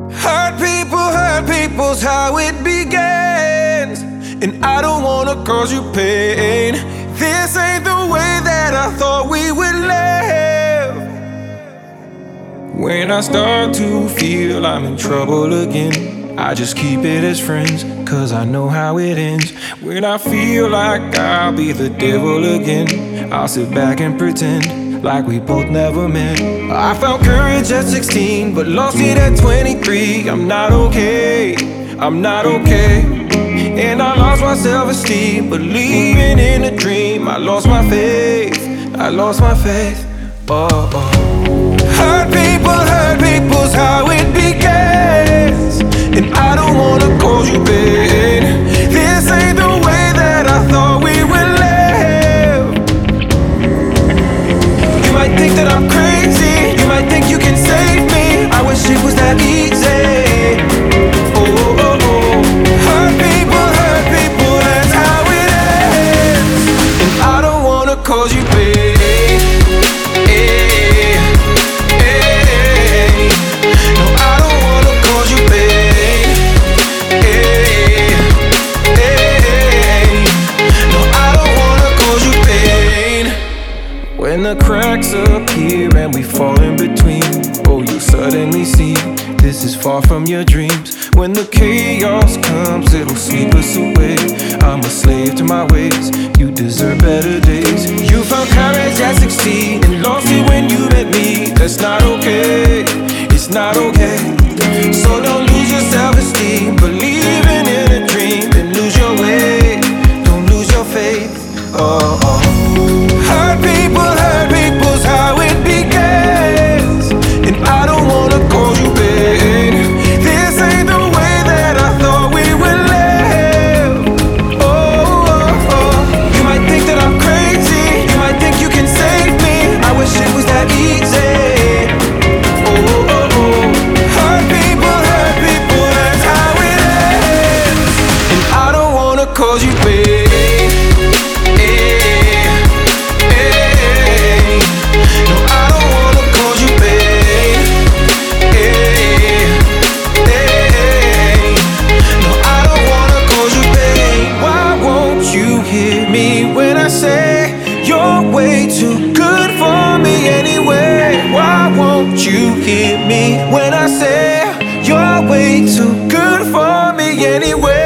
Hurt people's how it begins. And I don't wanna cause you pain. This ain't the way that I thought we would live. When I start to feel I'm in trouble again, I just keep it as friends, cause I know how it ends. When I feel like I'll be the devil again, I'll sit back and pretend like we both never met. I found courage at 16, but lost it at 23. I'm not okay, I'm not okay. And I lost my self-esteem, believing in a dream. I lost my faith, I lost my faith. Oh, oh. Hurt people's how it begins. And I don't wanna cause you pain. This ain't the way that I thought we would live. You might think that I'm crazy, you might think you can save me. I wish it was that easy. Oh, oh, oh. Hurt people, that's how it ends. And I don't wanna cause you pain. When the cracks appear and we fall in between, oh, you suddenly see this is far from your dreams. When the chaos comes, it'll sweep us away. I'm a slave to my ways, you deserve better days. You found courage at 16 and lost it when you met me. That's not okay, it's not okay. So don't lose your self-esteem, believing in a dream. Then lose your way, don't lose your faith. Oh, oh. Hurt people's how it begins. And I don't wanna cause you pain. This ain't the way that I thought we would live. Oh, oh, oh. You might think that I'm crazy, you might think you can save me. I wish it was that easy. Oh, oh, oh. Hurt people, that's how it ends. And I don't wanna cause you pain. When I say you're way too good for me anyway. Why won't you hear me when I say you're way too good for me anyway?